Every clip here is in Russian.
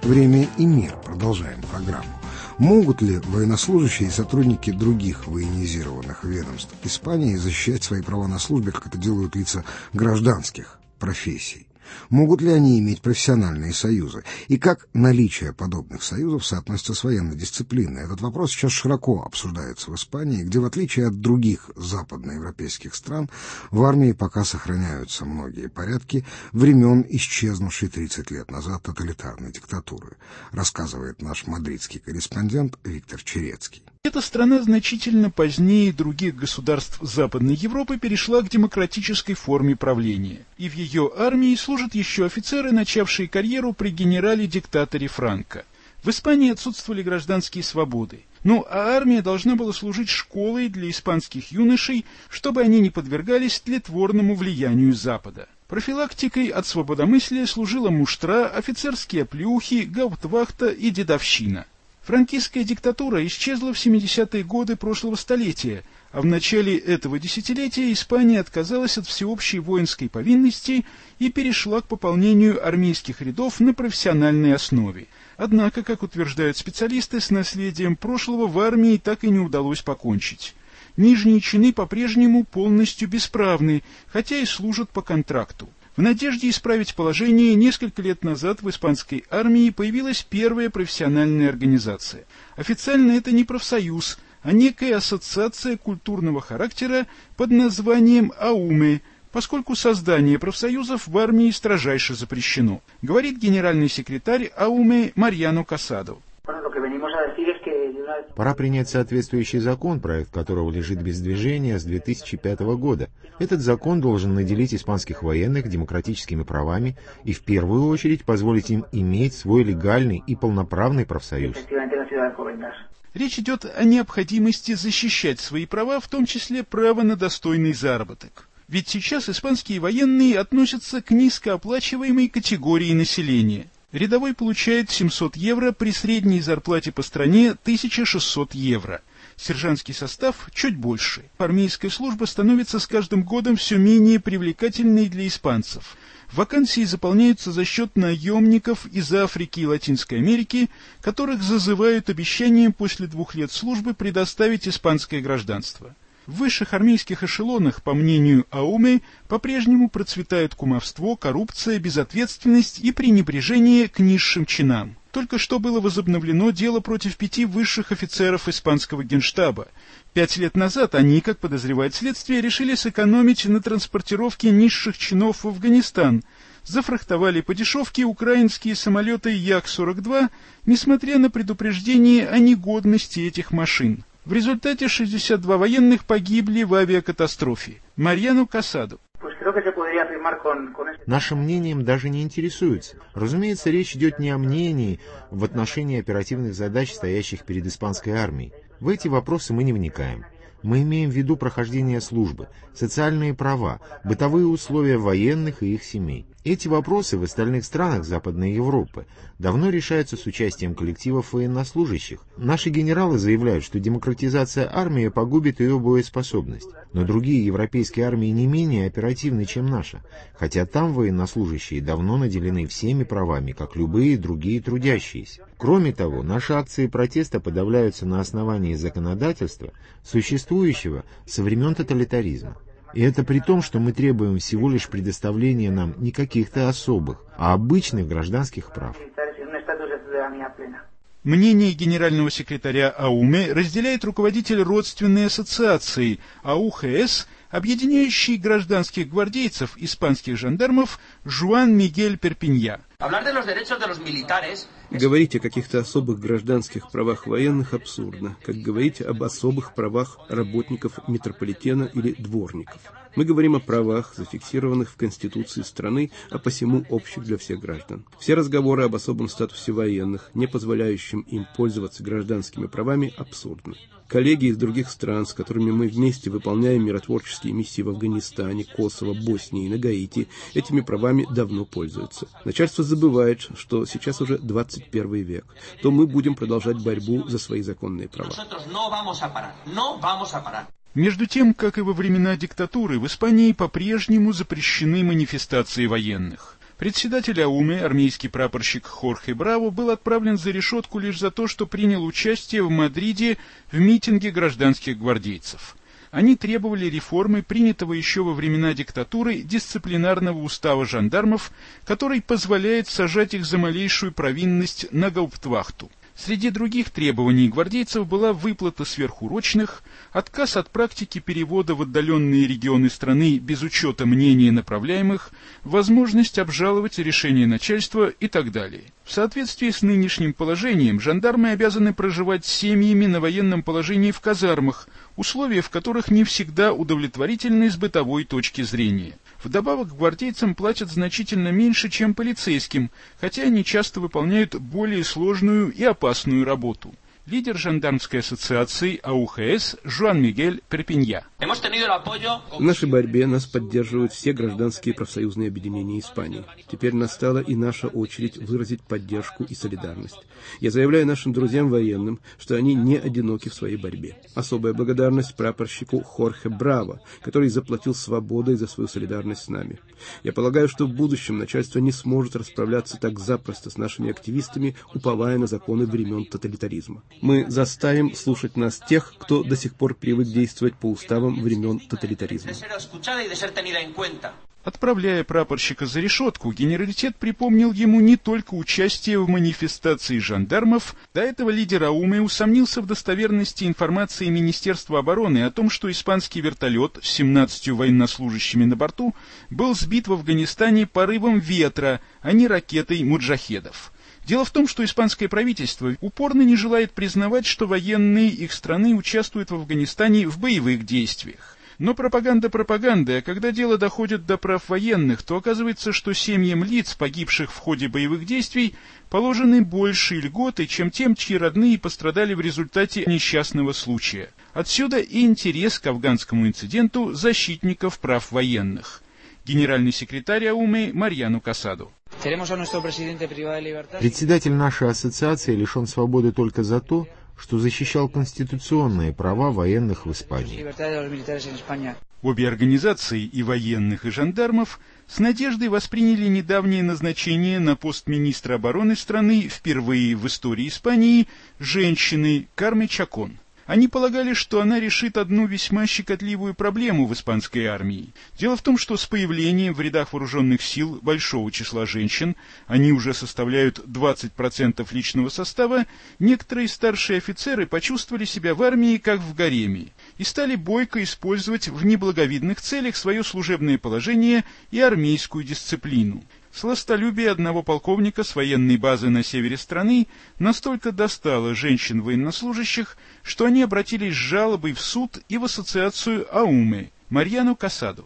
«Время и мир». Продолжаем программу. Могут ли военнослужащие и сотрудники других военизированных ведомств Испании защищать свои права на службе, как это делают лица гражданских профессий? Могут ли они иметь профессиональные союзы? И как наличие подобных союзов соотносится с военной дисциплиной? Этот вопрос сейчас широко обсуждается в Испании, где, в отличие от других западноевропейских стран, в армии пока сохраняются многие порядки времен исчезнувшей 30 лет назад тоталитарной диктатуры, рассказывает наш мадридский корреспондент Виктор Черецкий. Эта страна значительно позднее других государств Западной Европы перешла к демократической форме правления, и в ее армии служат еще офицеры, начавшие карьеру при генерале-диктаторе Франко. В Испании отсутствовали гражданские свободы, а армия должна была служить школой для испанских юношей, чтобы они не подвергались тлетворному влиянию Запада. Профилактикой от свободомыслия служила муштра, офицерские оплеухи, гауптвахта и дедовщина. Франкистская диктатура исчезла в 70-е годы прошлого столетия, а в начале этого десятилетия Испания отказалась от всеобщей воинской повинности и перешла к пополнению армейских рядов на профессиональной основе. Однако, как утверждают специалисты, с наследием прошлого в армии так и не удалось покончить. Нижние чины по-прежнему полностью бесправны, хотя и служат по контракту. В надежде исправить положение несколько лет назад в испанской армии появилась первая профессиональная организация. Официально это не профсоюз, а некая ассоциация культурного характера под названием АУМЕ, поскольку создание профсоюзов в армии строжайше запрещено, говорит генеральный секретарь АУМЕ Мариано Касадо. Пора принять соответствующий закон, проект которого лежит без движения с 2005 года. Этот закон должен наделить испанских военных демократическими правами и в первую очередь позволить им иметь свой легальный и полноправный профсоюз. Речь идет о необходимости защищать свои права, в том числе право на достойный заработок. Ведь сейчас испанские военные относятся к низкооплачиваемой категории населения. Рядовой получает 700 евро при средней зарплате по стране 1600 евро. Сержантский состав чуть больше. Армейская служба становится с каждым годом все менее привлекательной для испанцев. Вакансии заполняются за счет наемников из Африки и Латинской Америки, которых зазывают обещанием после 2 лет службы предоставить испанское гражданство. В высших армейских эшелонах, по мнению АУМЕ, по-прежнему процветают кумовство, коррупция, безответственность и пренебрежение к низшим чинам. Только что было возобновлено дело против 5 высших офицеров испанского генштаба. 5 лет назад они, как подозревает следствие, решили сэкономить на транспортировке низших чинов в Афганистан. Зафрахтовали по дешевке украинские самолеты Як-42, несмотря на предупреждение о негодности этих машин. В результате 62 военных погибли в авиакатастрофе. Мариано Касадо. Нашим мнением даже не интересуются. Разумеется, речь идет не о мнении в отношении оперативных задач, стоящих перед испанской армией. В эти вопросы мы не вникаем. Мы имеем в виду прохождение службы, социальные права, бытовые условия военных и их семей. Эти вопросы в остальных странах Западной Европы давно решаются с участием коллективов военнослужащих. Наши генералы заявляют, что демократизация армии погубит ее боеспособность. Но другие европейские армии не менее оперативны, чем наша, хотя там военнослужащие давно наделены всеми правами, как любые другие трудящиеся. Кроме того, наши акции протеста подавляются на основании законодательства, существующего со времен тоталитаризма. И это при том, что мы требуем всего лишь предоставления нам не каких-то особых, а обычных гражданских прав. Мнение генерального секретаря АУМЕ разделяет руководитель родственной ассоциации АУХС, объединяющей гражданских гвардейцев, испанских жандармов, Жуан Мигель Перпинья. Говорить о каких-то особых гражданских правах военных абсурдно, как говорить об особых правах работников метрополитена или дворников. Мы говорим о правах, зафиксированных в Конституции страны, а посему общих для всех граждан. Все разговоры об особом статусе военных, не позволяющим им пользоваться гражданскими правами, абсурдны. Коллеги из других стран, с которыми мы вместе выполняем миротворческие миссии в Афганистане, Косово, Боснии и на Гаити, этими правами давно пользуются. Начальство забывает, что сейчас уже 21 век, то мы будем продолжать борьбу за свои законные права. Между тем, как и во времена диктатуры, в Испании по-прежнему запрещены манифестации военных. Председатель АУМы, армейский прапорщик Хорхе Браво, был отправлен за решетку лишь за то, что принял участие в Мадриде в митинге гражданских гвардейцев. Они требовали реформы, принятого еще во времена диктатуры, дисциплинарного устава жандармов, который позволяет сажать их за малейшую провинность на гауптвахту. Среди других требований гвардейцев была выплата сверхурочных, отказ от практики перевода в отдаленные регионы страны без учета мнений направляемых, возможность обжаловать решение начальства и так далее. В соответствии с нынешним положением жандармы обязаны проживать с семьями на военном положении в казармах, условия в которых не всегда удовлетворительны с бытовой точки зрения. Вдобавок гвардейцам платят значительно меньше, чем полицейским, хотя они часто выполняют более сложную и опасную работу. Лидер жандармской ассоциации АУХС Жуан Мигель Перпинья. В нашей борьбе нас поддерживают все гражданские профсоюзные объединения Испании. Теперь настала и наша очередь выразить поддержку и солидарность. Я заявляю нашим друзьям военным, что они не одиноки в своей борьбе. Особая благодарность прапорщику Хорхе Браво, который заплатил свободой за свою солидарность с нами. Я полагаю, что в будущем начальство не сможет расправляться так запросто с нашими активистами, уповая на законы времен тоталитаризма. Мы заставим слушать нас тех, кто до сих пор привык действовать по уставам времен тоталитаризма. Отправляя прапорщика за решетку, генералитет припомнил ему не только участие в манифестации жандармов. До этого лидер АУМы усомнился в достоверности информации Министерства обороны о том, что испанский вертолет с 17 военнослужащими на борту был сбит в Афганистане порывом ветра, а не ракетой муджахедов. Дело в том, что испанское правительство упорно не желает признавать, что военные их страны участвуют в Афганистане в боевых действиях. Но пропаганда пропагандой, а когда дело доходит до прав военных, то оказывается, что семьям лиц, погибших в ходе боевых действий, положены большие льготы, чем тем, чьи родные пострадали в результате несчастного случая. Отсюда и интерес к афганскому инциденту защитников прав военных. Генеральный секретарь АУМы Марьяну Касаду. Председатель нашей ассоциации лишен свободы только за то, что защищал конституционные права военных в Испании. Обе организации, и военных, и жандармов, с надеждой восприняли недавнее назначение на пост министра обороны страны впервые в истории Испании женщины Карме Чакон. Они полагали, что она решит одну весьма щекотливую проблему в испанской армии. Дело в том, что с появлением в рядах вооруженных сил большого числа женщин, они уже составляют 20% личного состава, некоторые старшие офицеры почувствовали себя в армии как в гареме и стали бойко использовать в неблаговидных целях свое служебное положение и армейскую дисциплину. Сластолюбие одного полковника с военной базы на севере страны настолько достало женщин-военнослужащих, что они обратились с жалобой в суд и в ассоциацию АУМы. Марьяну Касаду.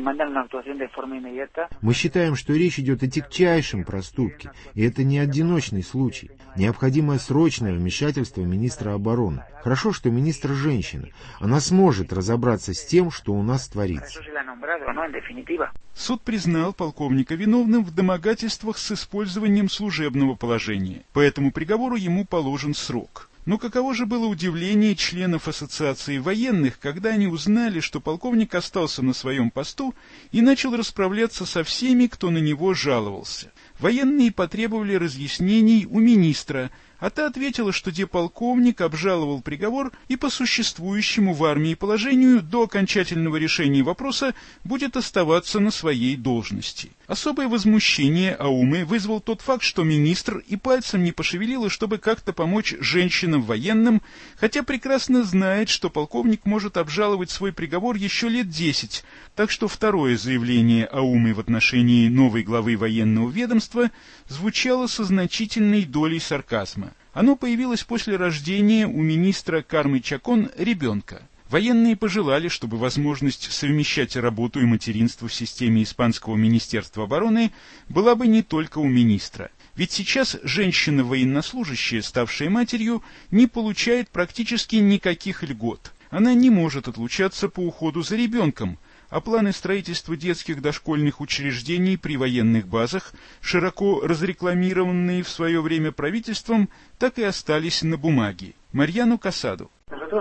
Мы считаем, что речь идет о тягчайшем проступке, и это не одиночный случай. Необходимо срочное вмешательство министра обороны. Хорошо, что министр женщина. Она сможет разобраться с тем, что у нас творится. Суд признал полковника виновным в домогательствах с использованием служебного положения. По этому приговору ему положен срок. Но каково же было удивление членов ассоциации военных, когда они узнали, что полковник остался на своем посту и начал расправляться со всеми, кто на него жаловался. Военные потребовали разъяснений у министра, а та ответила, что полковник обжаловал приговор и по существующему в армии положению до окончательного решения вопроса будет оставаться на своей должности. Особое возмущение АУМы вызвал тот факт, что министр и пальцем не пошевелила, чтобы как-то помочь женщинам-военным, хотя прекрасно знает, что полковник может обжаловать свой приговор еще лет 10, так что второе заявление АУМы в отношении новой главы военного ведомства звучало со значительной долей сарказма. Оно появилось после рождения у министра Кармы Чакон ребенка. Военные пожелали, чтобы возможность совмещать работу и материнство в системе Испанского министерства обороны была бы не только у министра. Ведь сейчас женщина-военнослужащая, ставшая матерью, не получает практически никаких льгот. Она не может отлучаться по уходу за ребенком, а планы строительства детских дошкольных учреждений при военных базах, широко разрекламированные в свое время правительством, так и остались на бумаге. Марьяну Касаду.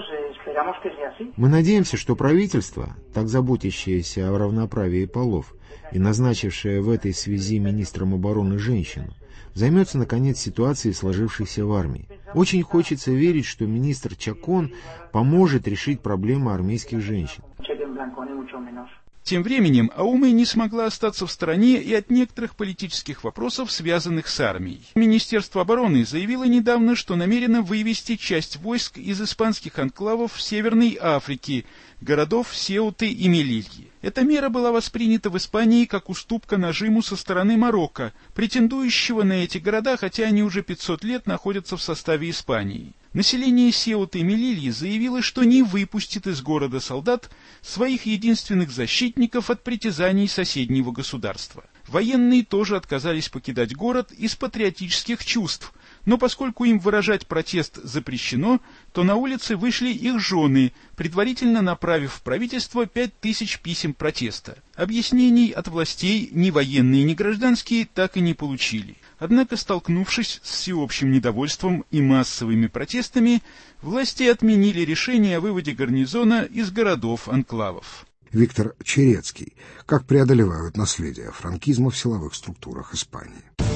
Мы надеемся, что правительство, так заботящееся о равноправии полов и назначившее в этой связи министром обороны женщину, займется, наконец, ситуацией, сложившейся в армии. Очень хочется верить, что министр Чакон поможет решить проблему армейских женщин. Тем временем Аумэй не смогла остаться в стороне и от некоторых политических вопросов, связанных с армией. Министерство обороны заявило недавно, что намерено вывести часть войск из испанских анклавов в Северной Африке, городов Сеуты и Мелильи. Эта мера была воспринята в Испании как уступка нажиму со стороны Марокко, претендующего на эти города, хотя они уже 500 лет находятся в составе Испании. Население Сеуты и Мелильи заявило, что не выпустит из города солдат, своих единственных защитников от притязаний соседнего государства. Военные тоже отказались покидать город из патриотических чувств, но поскольку им выражать протест запрещено, то на улицы вышли их жены, предварительно направив в правительство 5000 писем протеста. Объяснений от властей ни военные, ни гражданские так и не получили. Однако, столкнувшись с всеобщим недовольством и массовыми протестами, власти отменили решение о выводе гарнизона из городов-анклавов. Виктор Черецкий. Как преодолевают наследие франкизма в силовых структурах Испании.